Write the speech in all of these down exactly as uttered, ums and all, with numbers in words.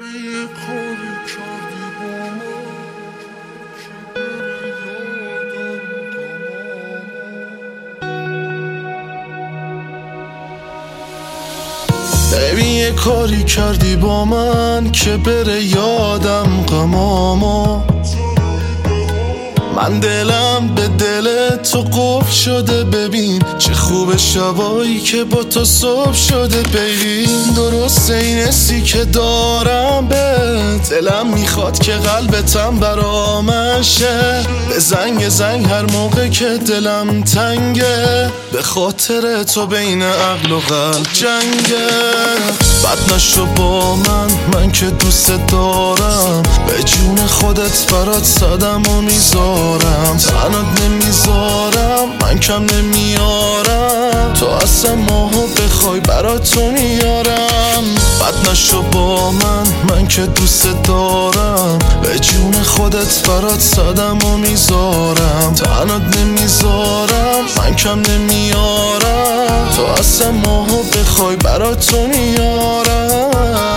یه کاری کردی با من که بره یادم غمامو. ببین یه کاری کردی با من که بره یادم غمامو. من دلم به دل تو قفل شده، ببین چه خوب شبایی که با تو صبح شده. ببین درسته این حسی که دارم به دلم میخواد که قلبتم برا من شه. به زنگ زنگ هر موقع که دلم تنگه، به خاطر تو بین عقل و قلب جنگه. بد نشو با من، من که دوست دارم، به جون خودت برات صدم و میذارم. تنات نمیذارم، من کم نمیارم، تو اصلا ماهو بخوای برات تو میارم. بد نشو با من، من که دوست دارم، به جون خودت برات صدم و میذارم. تنات نمیذارم، من کم نمیارم، تو اصلا ماهو بخوای برات تو میارم.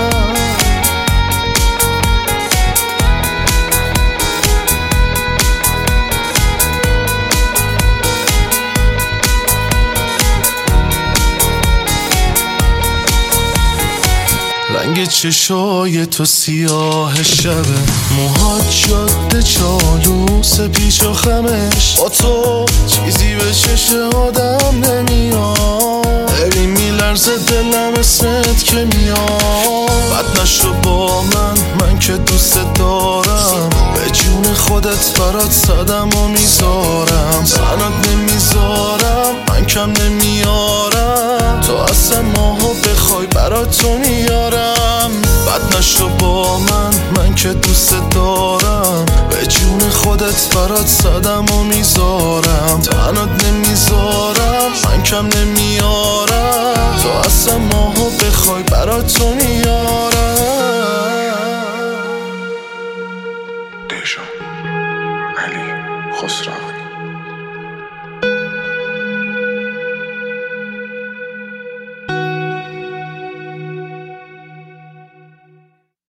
رنگ چشای تو سیاه شبه، موهات جاده چالوس پیچ و خمش، با تو چیزی به چشم آدم نمیاد. ببین میلرزه دلم اسمت که میاد. بد نشو با من، من که دوست دارم، به جون خودت برات صدم و میذارم. تنات نمیذارم، من کم نمیارم، تو اصلا ماهو بخوای برات تو میارم. بد نشو با من، من که دوست دارم، به جون خودت برات صدم و میذارم. تنات نمیذارم، من کم نمیارم، تو اصلا ماهو بخوای برات تو میارم.